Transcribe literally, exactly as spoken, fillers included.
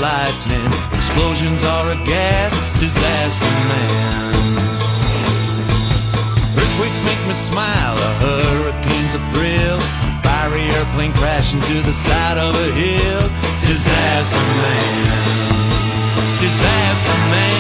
lightning. Explosions are a gas, disaster man. Earthquakes make me smile, a hurricane's a thrill. A fiery airplane crashing to the side of a hill. Disaster man, disaster man.